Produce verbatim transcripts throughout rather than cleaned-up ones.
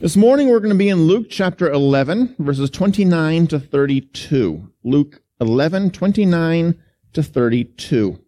This morning we're going to be in Luke chapter eleven, verses twenty-nine to thirty-two. Luke eleven, twenty-nine to thirty-two.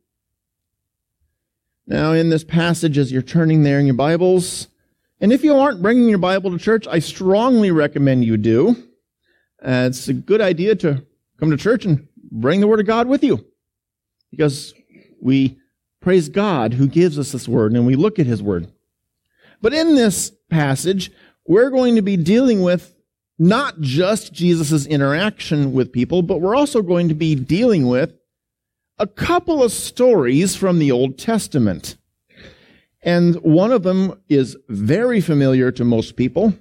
Now in this passage, as you're turning there in your Bibles, and if you aren't bringing your Bible to church, I strongly recommend you do. Uh, it's a good idea to come to church and bring the Word of God with you, because we praise God who gives us this Word, and we look at His Word. But in this passage, we're going to be dealing with not just Jesus' interaction with people, but we're also going to be dealing with a couple of stories from the Old Testament. And one of them is very familiar to most people.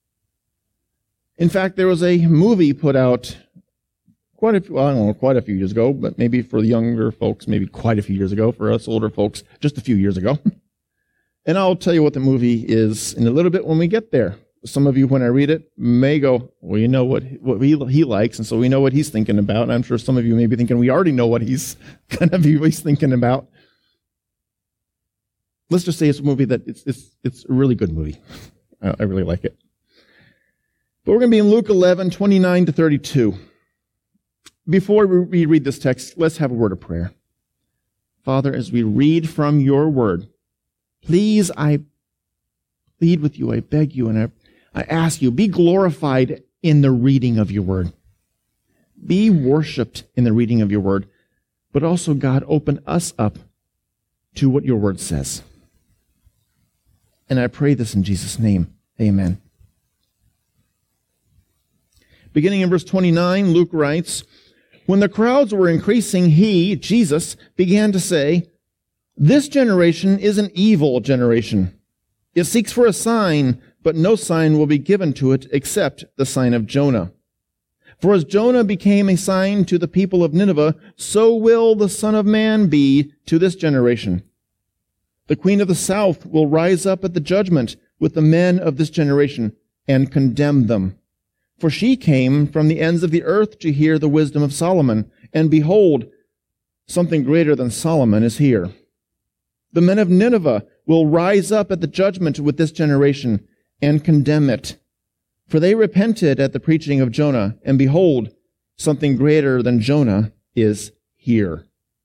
In fact, there was a movie put out quite a few, well, I don't know, quite a few years ago, but maybe for the younger folks, maybe quite a few years ago. For us older folks, just a few years ago. And I'll tell you what the movie is in a little bit when we get there. Some of you, when I read it, may go, well, you know what, what he, he likes, and so we know what he's thinking about. And I'm sure some of you may be thinking, we already know what he's kind of he's thinking about. Let's just say it's a movie that it's it's, it's a really good movie. I, I really like it. But we're going to be in Luke eleven, twenty-nine to thirty-two. Before we read this text, let's have a word of prayer. Father, as we read from your word, please, I plead with you, I beg you, and I, I ask you, be glorified in the reading of your word. Be worshiped in the reading of your word. But also, God, open us up to what your word says. And I pray this in Jesus' name. Amen. Beginning in verse twenty-nine, Luke writes, "When the crowds were increasing, he, Jesus, began to say, 'This generation is an evil generation. It seeks for a sign, but no sign will be given to it except the sign of Jonah. For as Jonah became a sign to the people of Nineveh, so will the Son of Man be to this generation. The Queen of the South will rise up at the judgment with the men of this generation and condemn them. For she came from the ends of the earth to hear the wisdom of Solomon, and behold, something greater than Solomon is here. The men of Nineveh will rise up at the judgment with this generation and condemn it. For they repented at the preaching of Jonah, and behold, something greater than Jonah is here.'"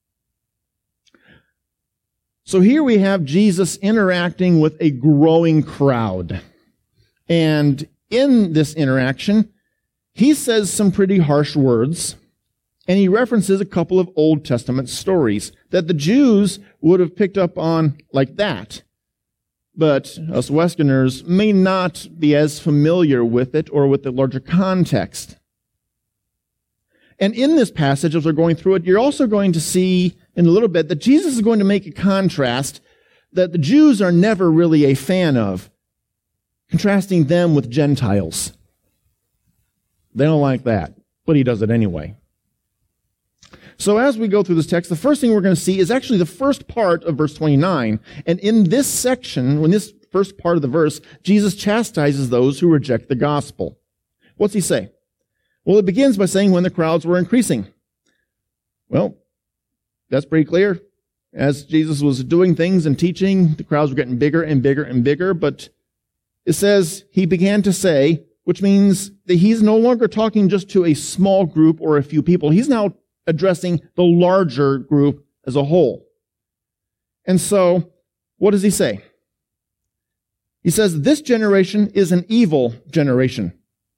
So here we have Jesus interacting with a growing crowd. And in this interaction, he says some pretty harsh words, and he references a couple of Old Testament stories that the Jews would have picked up on like that. But us Westerners may not be as familiar with it or with the larger context. And in this passage, as we're going through it, you're also going to see in a little bit that Jesus is going to make a contrast that the Jews are never really a fan of, contrasting them with Gentiles. They don't like that, but he does it anyway. So as we go through this text, the first thing we're going to see is actually the first part of verse twenty-nine. And in this section, in this first part of the verse, Jesus chastises those who reject the gospel. What's he say? Well, it begins by saying when the crowds were increasing. Well, that's pretty clear. As Jesus was doing things and teaching, the crowds were getting bigger and bigger and bigger. But it says he began to say, which means that he's no longer talking just to a small group or a few people. He's now addressing the larger group as a whole. And so, what does he say? He says, "This generation is an evil generation."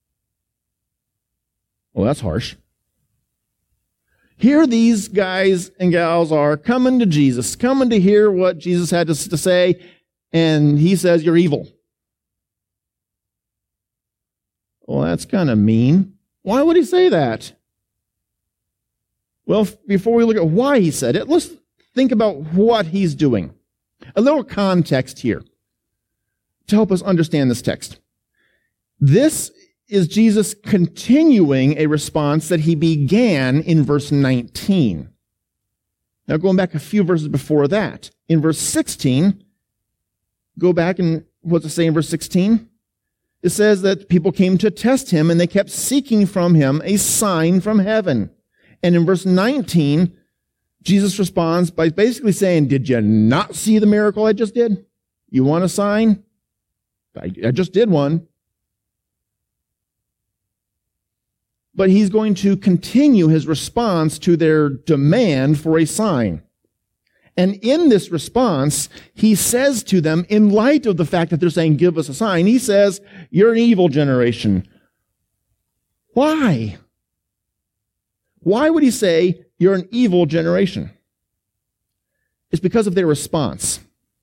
Well, that's harsh. Here these guys and gals are coming to Jesus, coming to hear what Jesus had to, to say, and he says, "You're evil." Well, that's kind of mean. Why would he say that? Well, before we look at why he said it, let's think about what he's doing. A little context here to help us understand this text. This is Jesus continuing a response that he began in verse nineteen. Now, going back a few verses before that, in verse sixteen, go back and what's it say in verse sixteen? It says that people came to test him and they kept seeking from him a sign from heaven. And in verse nineteen, Jesus responds by basically saying, "Did you not see the miracle I just did? You want a sign? I, I just did one. but he's going to continue his response to their demand for a sign. And in this response, he says to them, in light of the fact that they're saying, give us a sign, he says, you're an evil generation. Why? Why would he say, you're an evil generation? It's because of their response.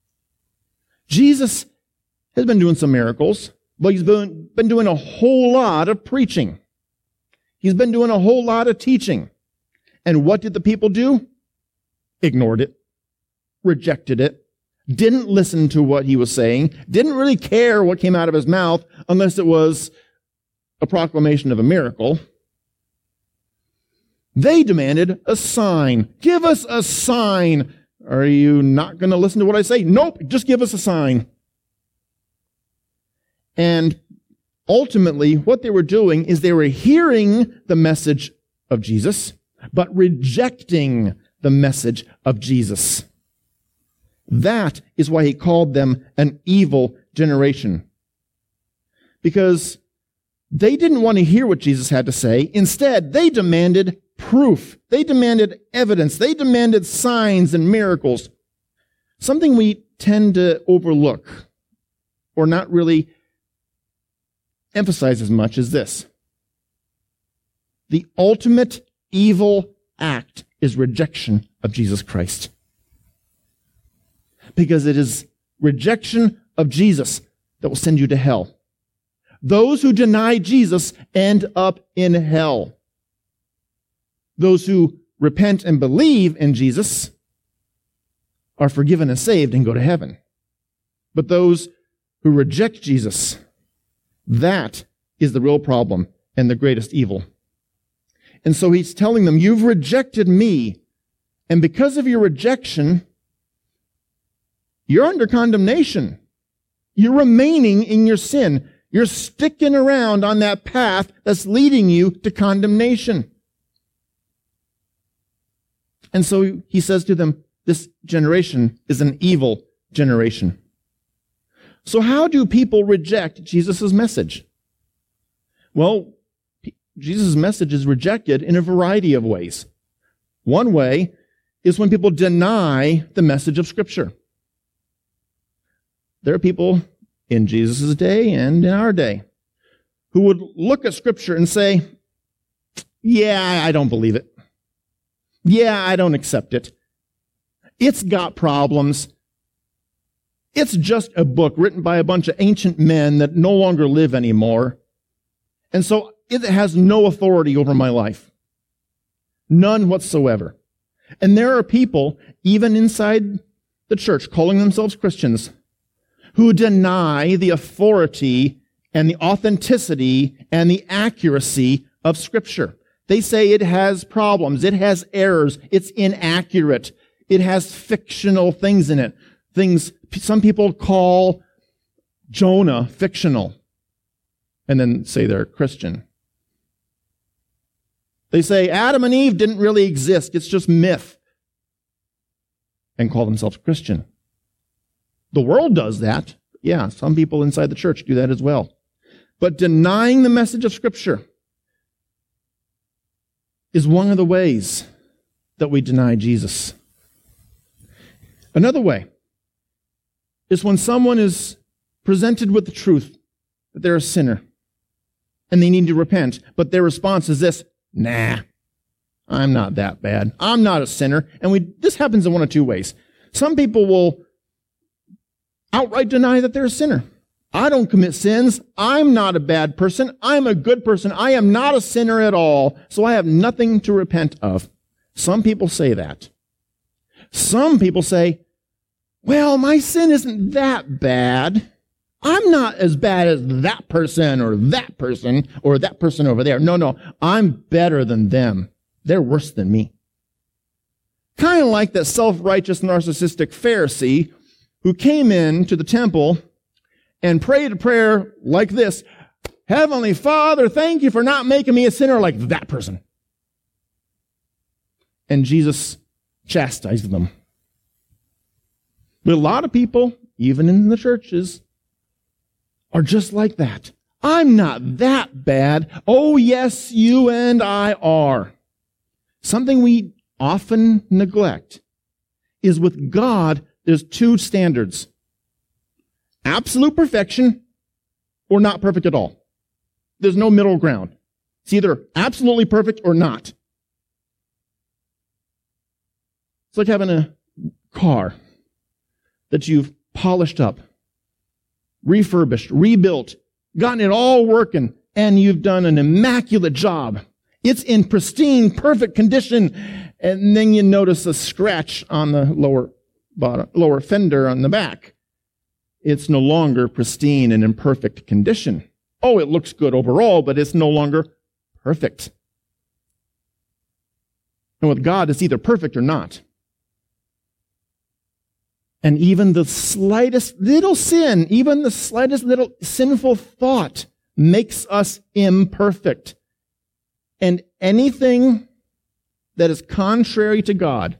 Jesus has been doing some miracles, but he's been, been doing a whole lot of preaching. He's been doing a whole lot of teaching. And what did the people do? Ignored it. Rejected it, didn't listen to what he was saying, didn't really care what came out of his mouth unless it was a proclamation of a miracle. They demanded a sign. Give us a sign. Are you not going to listen to what I say? Nope, just give us a sign. And ultimately, what they were doing is they were hearing the message of Jesus, but rejecting the message of Jesus. That is why he called them an evil generation. Because they didn't want to hear what Jesus had to say. Instead, they demanded proof. They demanded evidence. They demanded signs and miracles. Something we tend to overlook or not really emphasize as much as this. The ultimate evil act is rejection of Jesus Christ. Because it is rejection of Jesus that will send you to hell. Those who deny Jesus end up in hell. Those who repent and believe in Jesus are forgiven and saved and go to heaven. But those who reject Jesus, that is the real problem and the greatest evil. And so he's telling them, you've rejected me, and because of your rejection, you're under condemnation. You're remaining in your sin. You're sticking around on that path that's leading you to condemnation. And so he says to them, this generation is an evil generation. So how do people reject Jesus' message? Well, Jesus' message is rejected in a variety of ways. One way is when people deny the message of Scripture. There are people in Jesus' day and in our day who would look at Scripture and say, yeah, I don't believe it. Yeah, I don't accept it. It's got problems. It's just a book written by a bunch of ancient men that no longer live anymore. And so it has no authority over my life. None whatsoever. And there are people, even inside the church, calling themselves Christians, who deny the authority and the authenticity and the accuracy of Scripture. They say it has problems, it has errors, it's inaccurate, it has fictional things in it. Things some people call Jonah fictional, and then say they're Christian. They say Adam and Eve didn't really exist, it's just myth, and call themselves Christian. The world does that. Yeah, some people inside the church do that as well. But denying the message of Scripture is one of the ways that we deny Jesus. Another way is when someone is presented with the truth that they're a sinner and they need to repent, but their response is this, nah, I'm not that bad. I'm not a sinner. And we this happens in one of two ways. Some people will outright deny that they're a sinner. I don't commit sins. I'm not a bad person. I'm a good person. I am not a sinner at all, so I have nothing to repent of. Some people say that. Some people say, well, my sin isn't that bad. I'm not as bad as that person or that person or that person over there. No, no, I'm better than them. They're worse than me. Kind of like that self-righteous, narcissistic Pharisee who came in to the temple and prayed a prayer like this, Heavenly Father, thank you for not making me a sinner like that person. And Jesus chastised them. But a lot of people, even in the churches, are just like that. I'm not that bad. Oh, yes, you and I are. Something we often neglect is with God, there's two standards. Absolute perfection or not perfect at all. There's no middle ground. It's either absolutely perfect or not. It's like having a car that you've polished up, refurbished, rebuilt, gotten it all working, and you've done an immaculate job. It's in pristine, perfect condition, and then you notice a scratch on the lower bottom, lower fender on the back. It's no longer pristine and in perfect condition. Oh, it looks good overall, but it's no longer perfect. And with God, it's either perfect or not. And even the slightest little sin, even the slightest little sinful thought makes us imperfect. And anything that is contrary to God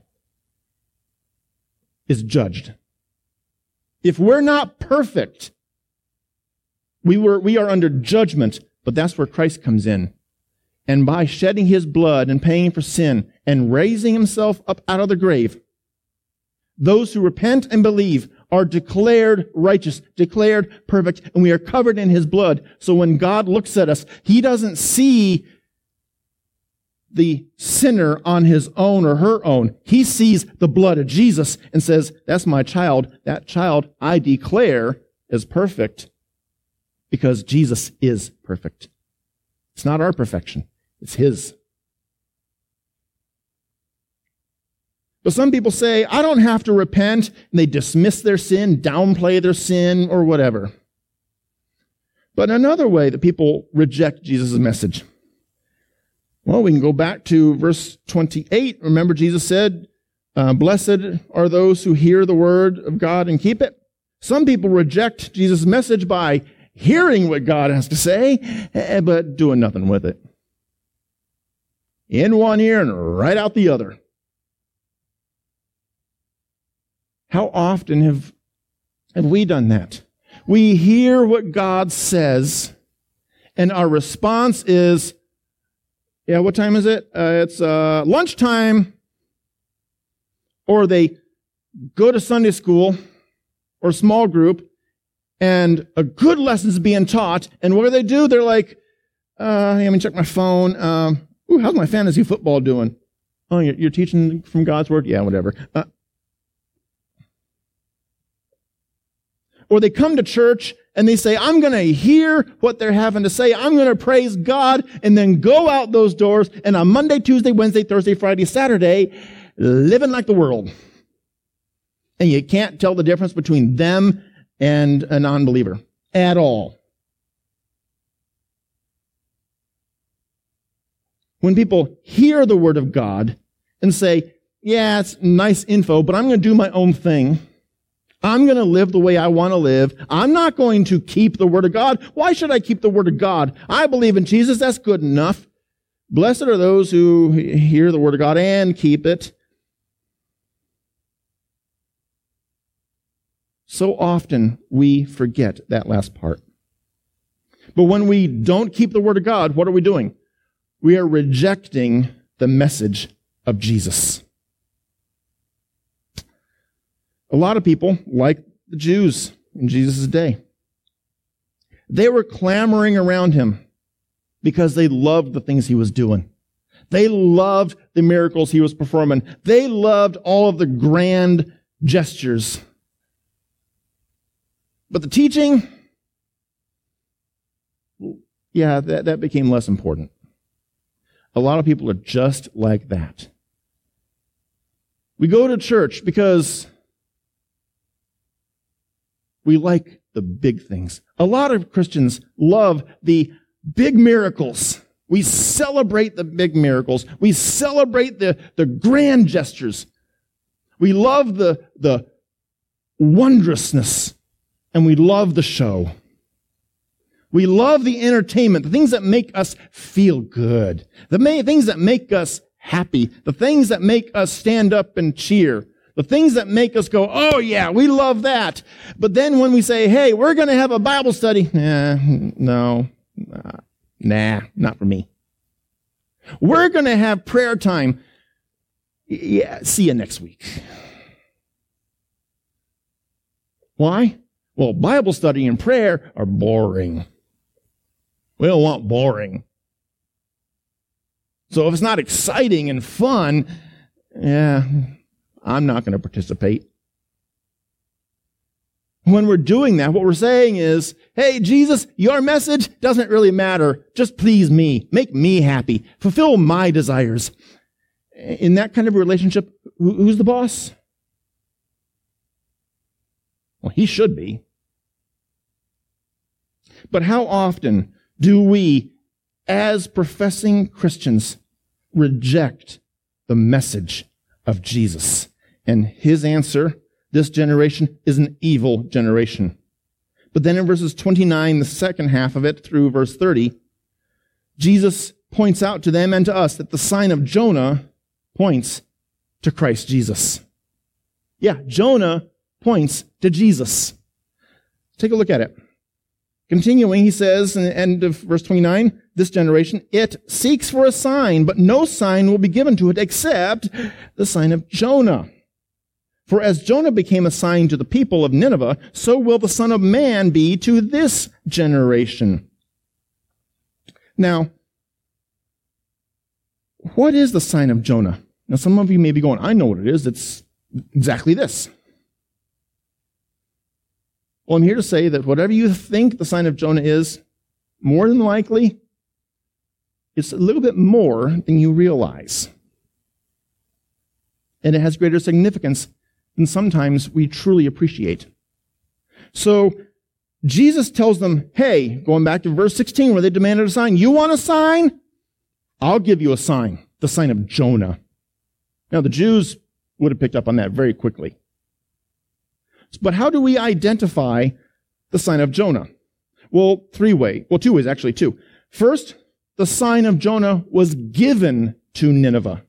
is judged. If we're not perfect, we were, we are under judgment, but that's where Christ comes in. And by shedding his blood and paying for sin and raising himself up out of the grave, those who repent and believe are declared righteous, declared perfect, and we are covered in his blood. So when God looks at us, he doesn't see the sinner on his own or her own. He sees the blood of Jesus and says, that's my child. That child I declare is perfect because Jesus is perfect. It's not our perfection. It's his. But some people say, I don't have to repent, and they dismiss their sin, downplay their sin, or whatever. But another way that people reject Jesus' message. Well, we can go back to verse twenty-eight. Remember, Jesus said, uh, blessed are those who hear the word of God and keep it. Some people reject Jesus' message by hearing what God has to say, but doing nothing with it. In one ear and right out the other. How often have, have we done that? We hear what God says, and our response is, yeah, what time is it? Uh, it's uh, lunchtime. Or they go to Sunday school or small group, and a good lesson is being taught, and what do they do? They're like, uh, let me check my phone. Um, ooh, how's my fantasy football doing? Oh, you're, you're teaching from God's word? Yeah, whatever. Uh, Or they come to church and they say, I'm going to hear what they're having to say. I'm going to praise God, and then go out those doors, and on Monday, Tuesday, Wednesday, Thursday, Friday, Saturday, living like the world. And you can't tell the difference between them and a non-believer at all. When people hear the word of God and say, yeah, it's nice info, but I'm going to do my own thing. I'm going to live the way I want to live. I'm not going to keep the word of God. Why should I keep the word of God? I believe in Jesus. That's good enough. Blessed are those who hear the word of God and keep it. So often we forget that last part. But when we don't keep the word of God, what are we doing? We are rejecting the message of Jesus. A lot of people, like the Jews in Jesus' day, they were clamoring around him because they loved the things he was doing. They loved the miracles he was performing. They loved all of the grand gestures. But the teaching, yeah, that, that became less important. A lot of people are just like that. We go to church because we like the big things. A lot of Christians love the big miracles. We celebrate the big miracles. We celebrate the, the grand gestures. We love the, the wondrousness, and we love the show. We love the entertainment, the things that make us feel good, the things that make us happy, the things that make us stand up and cheer, The things that make us go, oh yeah, we love that. But then when we say, hey, we're going to have a Bible study, nah, no, uh, nah, not for me. We're going to have prayer time. Yeah, see you next week. Why? Well, Bible study and prayer are boring. We don't want boring. So if it's not exciting and fun, yeah, I'm not going to participate. When we're doing that, what we're saying is, hey, Jesus, your message doesn't really matter. Just please me. Make me happy. Fulfill my desires. In that kind of relationship, who's the boss? Well, he should be. But how often do we, as professing Christians, reject the message of Jesus? And his answer, this generation is an evil generation. But then in verses twenty-nine, the second half of it, through verse thirty, Jesus points out to them and to us that the sign of Jonah points to Christ Jesus. Yeah, Jonah points to Jesus. Take a look at it. Continuing, he says in the end of verse twenty-nine, this generation, it seeks for a sign, but no sign will be given to it except the sign of Jonah. For as Jonah became a sign to the people of Nineveh, so will the Son of Man be to this generation. Now, what is the sign of Jonah? Now, some of you may be going, I know what it is. It's exactly this. Well, I'm here to say that whatever you think the sign of Jonah is, more than likely, it's a little bit more than you realize. And it has greater significance than sometimes we truly appreciate. So, Jesus tells them, hey, going back to verse sixteen where they demanded a sign, you want a sign? I'll give you a sign, the sign of Jonah. Now, the Jews would have picked up on that very quickly. But how do we identify the sign of Jonah? Well, three ways. Well, two ways, actually, two. First, the sign of Jonah was given to Nineveh.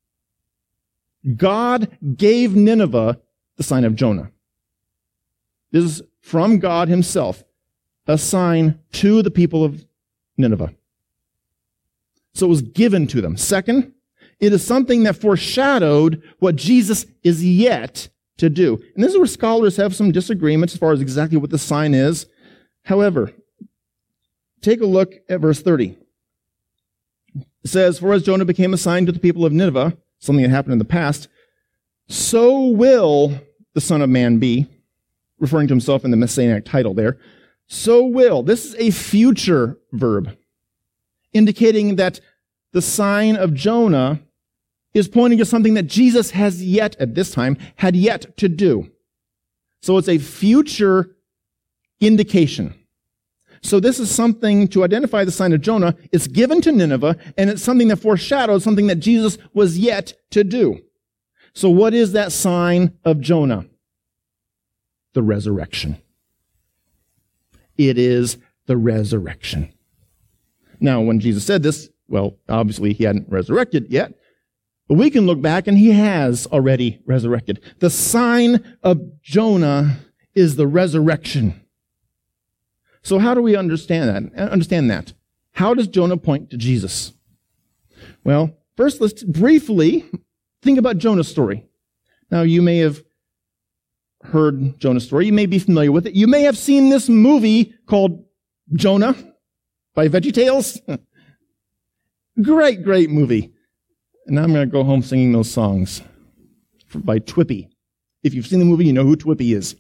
God gave Nineveh the sign of Jonah. This is from God himself, a sign to the people of Nineveh. So it was given to them. Second, it is something that foreshadowed what Jesus is yet to do. And this is where scholars have some disagreements as far as exactly what the sign is. However, take a look at verse thirty. It says, for as Jonah became a sign to the people of Nineveh, something that happened in the past, so will the Son of Man be, referring to himself in the Messianic title there. So will. This is a future verb, indicating that the sign of Jonah is pointing to something that Jesus has yet, at this time, had yet to do. So it's a future indication. So this is something to identify the sign of Jonah. It's given to Nineveh, and it's something that foreshadows something that Jesus was yet to do. So what is that sign of Jonah? The resurrection. It is the resurrection. Now, when Jesus said this, well, obviously he hadn't resurrected yet, but we can look back and he has already resurrected. The sign of Jonah is the resurrection. So how do we understand that? Understand that? How does Jonah point to Jesus? Well, first let's briefly think about Jonah's story. Now, you may have heard Jonah's story. You may be familiar with it. You may have seen this movie called Jonah by VeggieTales. Great, great movie. And now I'm going to go home singing those songs by Twippy. If you've seen the movie, you know who Twippy is.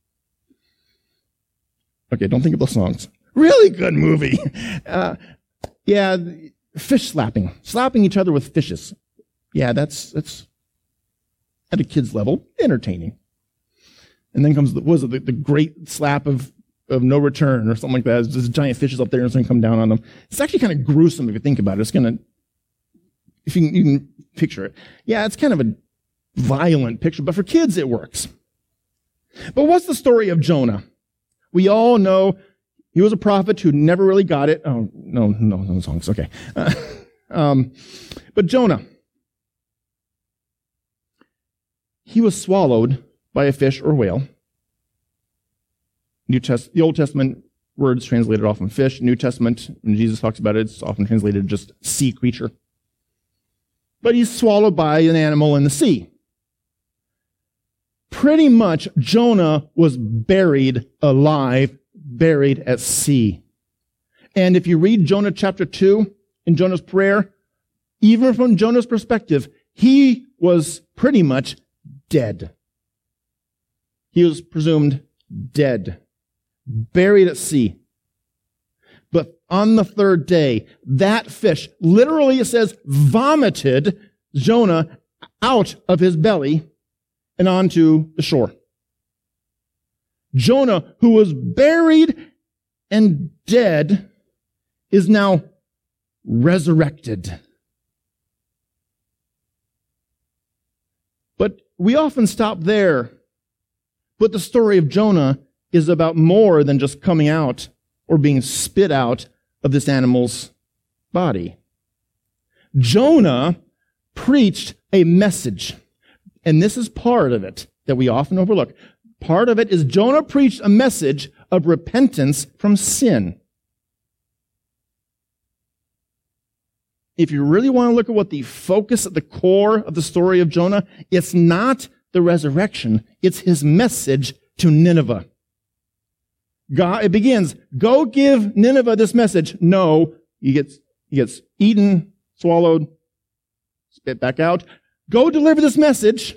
Okay, don't think of those songs. Really good movie. Uh, yeah, fish slapping. Slapping each other with fishes. Yeah, that's that's at a kid's level, entertaining. And then comes the, what was it, the, the great slap of, of no return or something like that. There's giant fishes up there and it's going to come down on them. It's actually kind of gruesome if you think about it. It's going to, if you can, you can picture it. Yeah, it's kind of a violent picture, but for kids it works. But what's the story of Jonah? We all know he was a prophet who never really got it. Oh, no, no, no songs. Okay. Uh, um, but Jonah, he was swallowed by a fish or whale. New Test- the Old Testament words translated often fish. New Testament, when Jesus talks about it, it's often translated just sea creature. But he's swallowed by an animal in the sea. Pretty much, Jonah was buried alive, buried at sea. And if you read Jonah chapter two, in Jonah's prayer, even from Jonah's perspective, he was pretty much dead. He was presumed dead, buried at sea. But on the third day, that fish, literally it says, vomited Jonah out of his belly and onto the shore. Jonah, who was buried and dead, is now resurrected. But we often stop there. But the story of Jonah is about more than just coming out or being spit out of this animal's body. Jonah preached a message, and this is part of it that we often overlook. Part of it is Jonah preached a message of repentance from sin. If you really want to look at what the focus at the core of the story of Jonah, it's not the resurrection, it's his message to Nineveh. God, it begins, go give Nineveh this message. No, he gets, he gets eaten, swallowed, spit back out. Go deliver this message.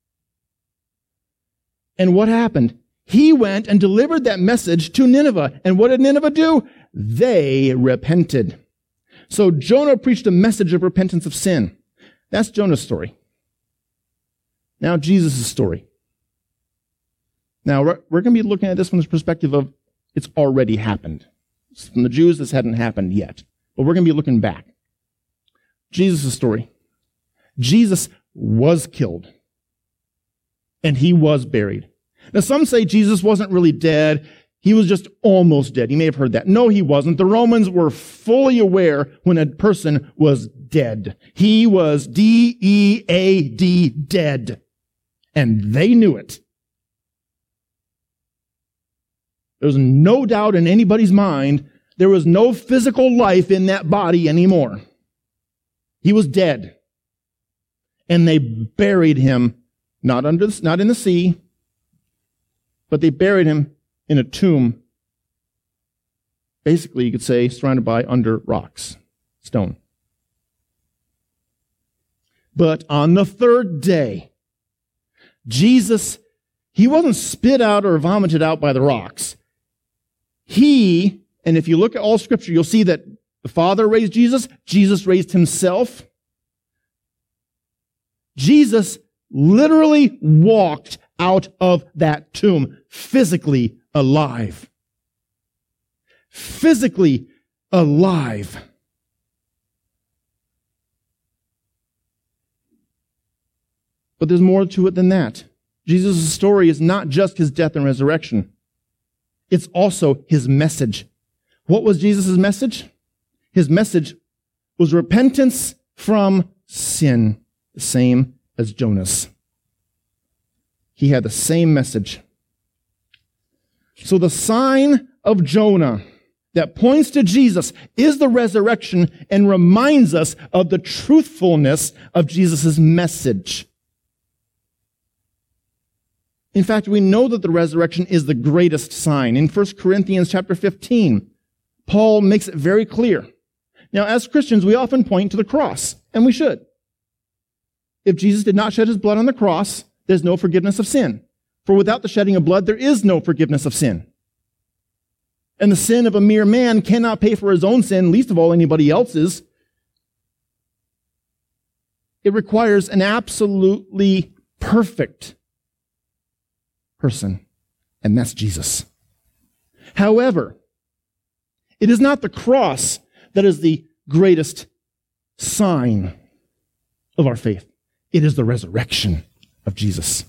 And what happened? He went and delivered that message to Nineveh. And what did Nineveh do? They repented. So Jonah preached a message of repentance of sin. That's Jonah's story. Now Jesus' story. Now we're, we're going to be looking at this from the perspective of it's already happened. From the Jews, this hadn't happened yet. But we're going to be looking back. Jesus' story. Jesus was killed. And he was buried. Now some say Jesus wasn't really dead. He was just almost dead. You may have heard that. No, he wasn't. The Romans were fully aware when a person was dead. He was D E A D, dead. And they knew it. There was no doubt in anybody's mind there was no physical life in that body anymore. He was dead. And they buried him, not under, not in the sea, but they buried him in a tomb, basically you could say surrounded by under rocks, stone. But on the third day, Jesus, he wasn't spit out or vomited out by the rocks. He, and if you look at all Scripture, you'll see that the Father raised Jesus, Jesus raised himself. Jesus literally walked out of that tomb, physically alive. Physically alive. But there's more to it than that. Jesus' story is not just his death and resurrection. It's also his message. What was Jesus' message? His message was repentance from sin, the same as Jonah's. He had the same message. So the sign of Jonah that points to Jesus is the resurrection and reminds us of the truthfulness of Jesus' message. In fact, we know that the resurrection is the greatest sign. In First Corinthians chapter fifteen, Paul makes it very clear. Now, as Christians, we often point to the cross, and we should. If Jesus did not shed his blood on the cross, there's no forgiveness of sin. For without the shedding of blood, there is no forgiveness of sin. And the sin of a mere man cannot pay for his own sin, least of all anybody else's. It requires an absolutely perfect person, and that's Jesus. However, it is not the cross that is the greatest sign of our faith. It is the resurrection of Jesus.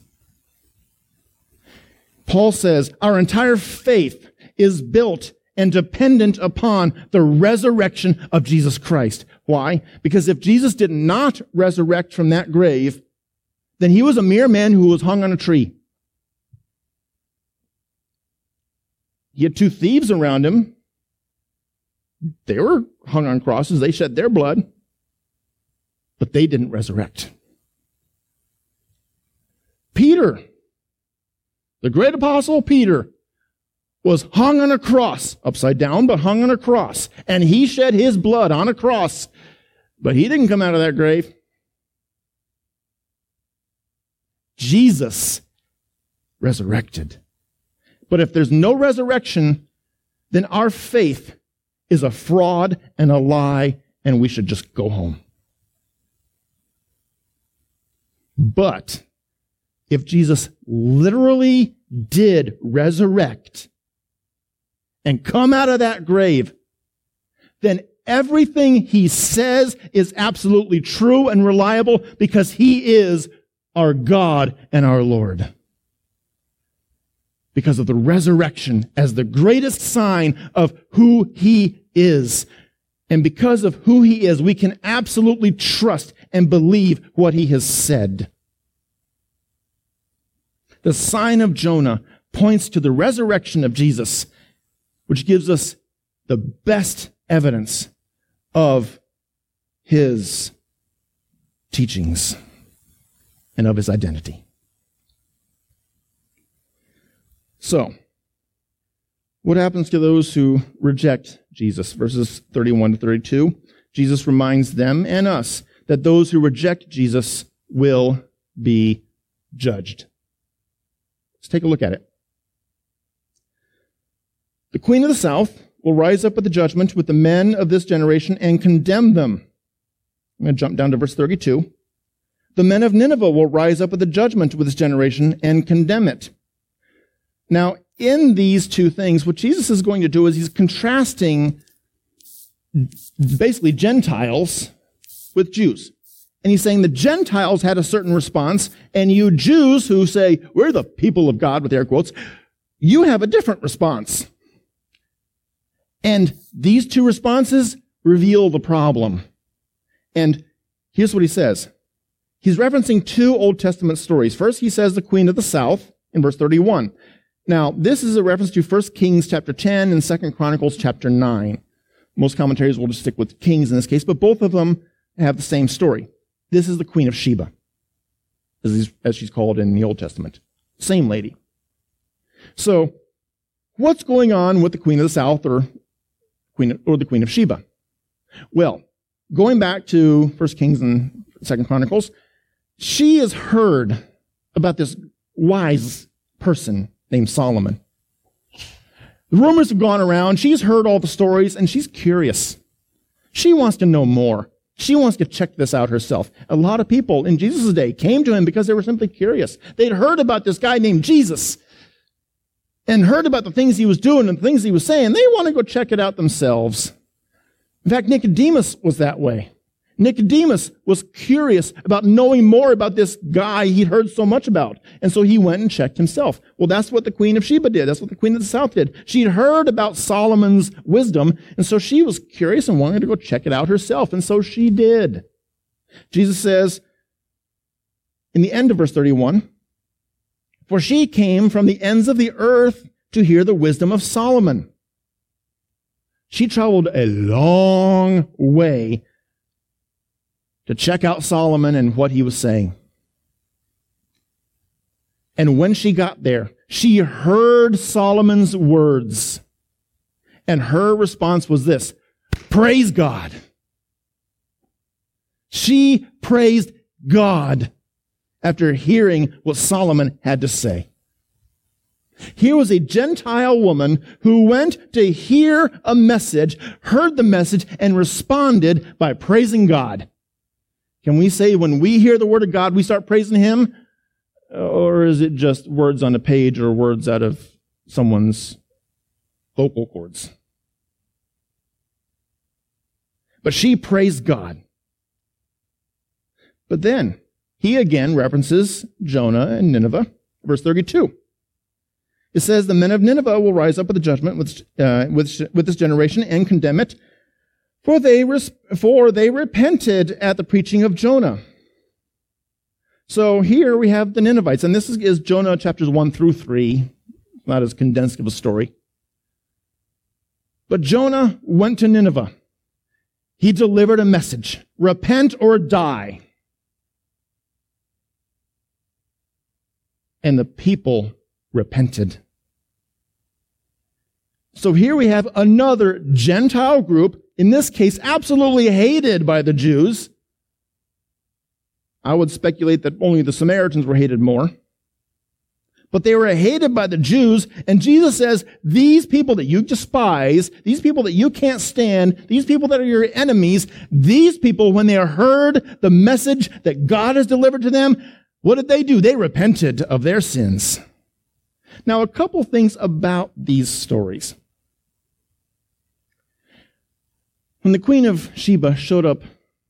Paul says our entire faith is built and dependent upon the resurrection of Jesus Christ. Why? Because if Jesus did not resurrect from that grave, then he was a mere man who was hung on a tree. He had two thieves around him. They were hung on crosses. They shed their blood, but they didn't resurrect. Peter, the great apostle Peter, was hung on a cross, upside down, but hung on a cross. And he shed his blood on a cross, but he didn't come out of that grave. Jesus resurrected. But if there's no resurrection, then our faith is a fraud and a lie, and we should just go home. But if Jesus literally did resurrect and come out of that grave, then everything he says is absolutely true and reliable because he is our God and our Lord. Because of the resurrection as the greatest sign of who he is. And because of who he is, we can absolutely trust and believe what he has said. The sign of Jonah points to the resurrection of Jesus, which gives us the best evidence of his teachings and of his identity. So, what happens to those who reject Jesus? Verses thirty-one to thirty-two, Jesus reminds them and us that those who reject Jesus will be judged. Let's take a look at it. The queen of the south will rise up at the judgment with the men of this generation and condemn them. I'm going to jump down to verse thirty-two. The men of Nineveh will rise up at the judgment with this generation and condemn it. Now, in these two things, what Jesus is going to do is he's contrasting basically Gentiles with Jews. And he's saying the Gentiles had a certain response, and you Jews who say, we're the people of God, with air quotes, you have a different response. And these two responses reveal the problem. And here's what he says. He's referencing two Old Testament stories. First, he says the queen of the south in verse thirty-one. Now, this is a reference to First Kings chapter ten and Second Chronicles chapter nine. Most commentaries will just stick with Kings in this case, but both of them have the same story. This is the Queen of Sheba, as she's called in the Old Testament. Same lady. So, what's going on with the Queen of the South or, Queen, or the Queen of Sheba? Well, going back to First Kings and Second Chronicles, she has heard about this wise person named Solomon. The rumors have gone around. She's heard all the stories, and she's curious. She wants to know more. She wants to check this out herself. A lot of people in Jesus' day came to him because they were simply curious. They'd heard about this guy named Jesus and heard about the things he was doing and the things he was saying. They want to go check it out themselves. In fact, Nicodemus was that way. Nicodemus was curious about knowing more about this guy he'd heard so much about. And so he went and checked himself. Well, that's what the Queen of Sheba did. That's what the Queen of the South did. She'd heard about Solomon's wisdom, and so she was curious and wanted to go check it out herself, and so she did. Jesus says, in the end of verse thirty-one, for she came from the ends of the earth to hear the wisdom of Solomon. She traveled a long way to check out Solomon and what he was saying. And when she got there, she heard Solomon's words. And her response was this: praise God. She praised God after hearing what Solomon had to say. Here was a Gentile woman who went to hear a message, heard the message, and responded by praising God. Can we say when we hear the word of God, we start praising him? Or is it just words on a page or words out of someone's vocal cords? But she praised God. But then, he again references Jonah and Nineveh, verse thirty-two. It says, the men of Nineveh will rise up at the judgment with, uh, with, with this generation and condemn it, for they, res- for they repented at the preaching of Jonah. So here we have the Ninevites, and this is, is Jonah chapters one through three. Not as condensed of a story. But Jonah went to Nineveh. He delivered a message. Repent or die. And the people repented. So here we have another Gentile group, in this case absolutely hated by the Jews. I would speculate that only the Samaritans were hated more. But they were hated by the Jews, and Jesus says, these people that you despise, these people that you can't stand, these people that are your enemies, these people, when they heard the message that God has delivered to them, what did they do? They repented of their sins. Now, a couple things about these stories. When the Queen of Sheba showed up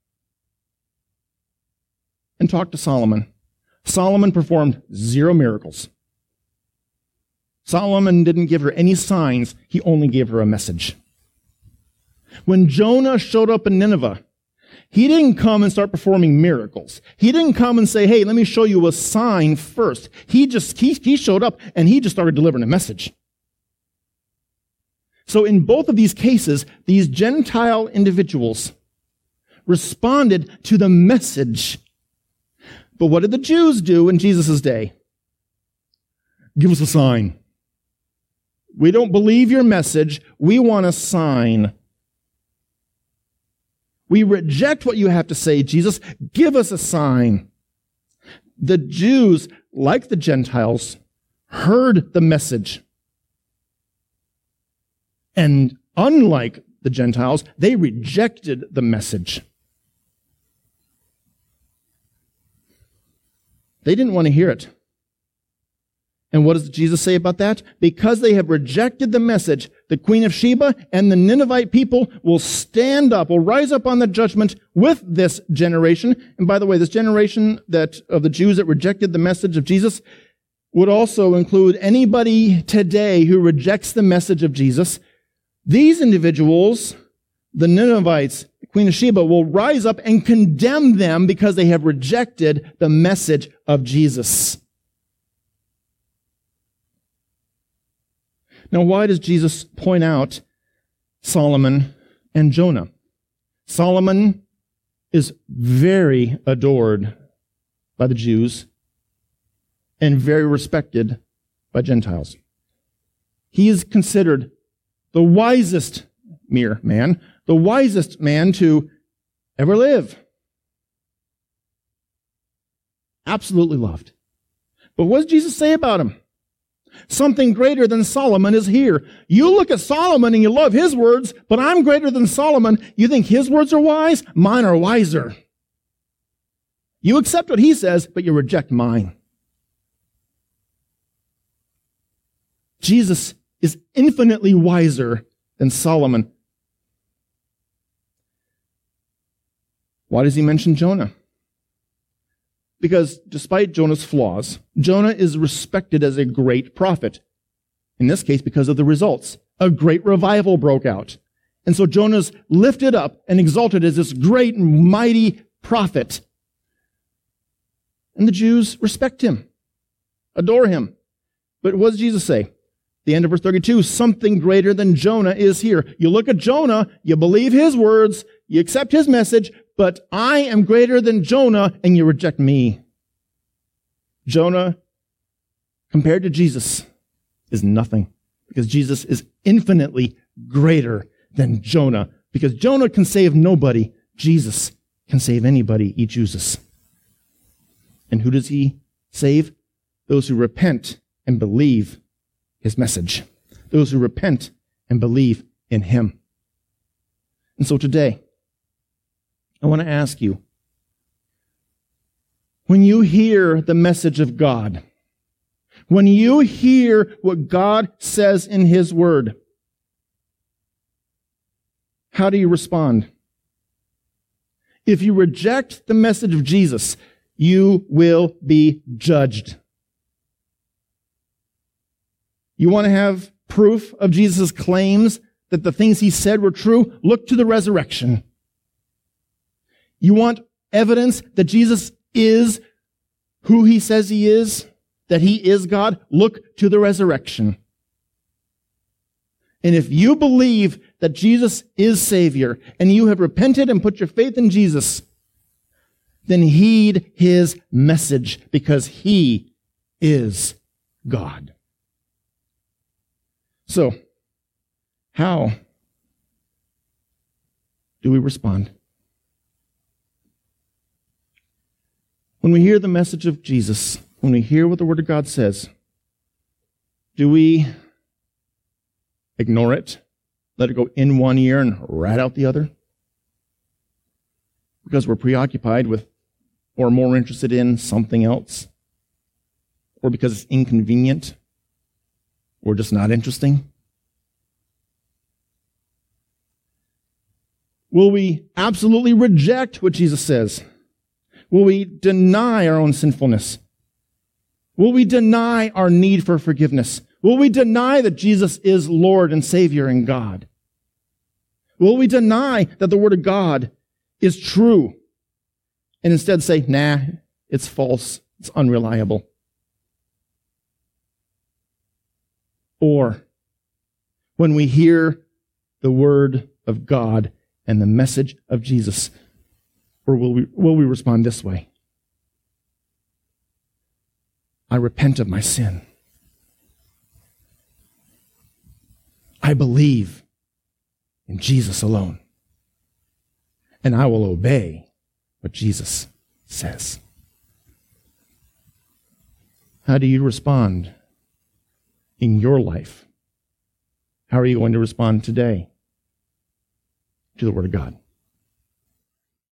and talked to Solomon, Solomon performed zero miracles. Solomon didn't give her any signs. He only gave her a message. When Jonah showed up in Nineveh, he didn't come and start performing miracles. He didn't come and say, hey, let me show you a sign first. He just, he, he showed up and he just started delivering a message. So in both of these cases, these Gentile individuals responded to the message. But what did the Jews do in Jesus' day? Give us a sign. We don't believe your message. We want a sign. We reject what you have to say, Jesus. Give us a sign. The Jews, like the Gentiles, heard the message. And unlike the Gentiles, they rejected the message. They didn't want to hear it. And what does Jesus say about that? Because they have rejected the message, the Queen of Sheba and the Ninevite people will stand up, will rise up on the judgment with this generation. And by the way, this generation that of the Jews that rejected the message of Jesus would also include anybody today who rejects the message of Jesus. These individuals, the Ninevites, the Queen of Sheba, will rise up and condemn them because they have rejected the message of Jesus. Now, why does Jesus point out Solomon and Jonah? Solomon is very adored by the Jews and very respected by Gentiles. He is considered the wisest mere man, the wisest man to ever live. Absolutely loved. But what does Jesus say about him? Something greater than Solomon is here. You look at Solomon and you love his words, but I'm greater than Solomon. You think his words are wise? Mine are wiser. You accept what he says, but you reject mine. Jesus is infinitely wiser than Solomon. Why does he mention Jonah? Because despite Jonah's flaws, Jonah is respected as a great prophet. In this case, because of the results. A great revival broke out. And so Jonah's lifted up and exalted as this great and mighty prophet. And the Jews respect him, adore him. But what does Jesus say? The end of verse thirty-two, something greater than Jonah is here. You look at Jonah, you believe his words, you accept his message, but I am greater than Jonah, and you reject me. Jonah, compared to Jesus, is nothing, because Jesus is infinitely greater than Jonah. Because Jonah can save nobody, Jesus can save anybody he chooses. And who does he save? Those who repent and believe his message. Those who repent and believe in him. And so today, I want to ask you, when you hear the message of God, when you hear what God says in his word, how do you respond? If you reject the message of Jesus, you will be judged. You want to have proof of Jesus' claims that the things he said were true? Look to the resurrection. You want evidence that Jesus is who he says he is, that he is God, look to the resurrection. And if you believe that Jesus is Savior, and you have repented and put your faith in Jesus, then heed his message, because he is God. So, how do we respond? When we hear the message of Jesus, when we hear what the Word of God says, do we ignore it, let it go in one ear and rat out the other? Because we're preoccupied with or more interested in something else? Or because it's inconvenient? Or just not interesting? Will we absolutely reject what Jesus says? Will we deny our own sinfulness? Will we deny our need for forgiveness? Will we deny that Jesus is Lord and Savior and God? Will we deny that the Word of God is true and instead say, nah, it's false, it's unreliable? Or when we hear the Word of God and the message of Jesus, or will we, will we respond this way? I repent of my sin. I believe in Jesus alone. And I will obey what Jesus says. How do you respond in your life? How are you going to respond today to the Word of God?